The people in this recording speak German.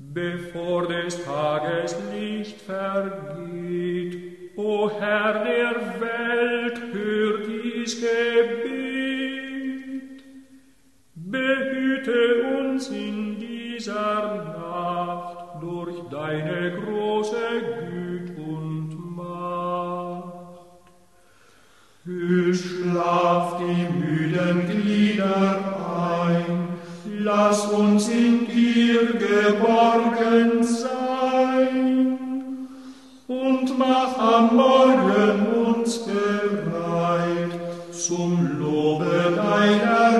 bevor des Tages Licht vergeht. O Herr der Welt, hör dies Gebet. Behüte uns in dieser Nacht durch deine große Güte und Macht. Hüll Schlaf die müden Glieder ein, lass uns in dir geborgen sein und mach am Morgen uns bereit zum Lobe deiner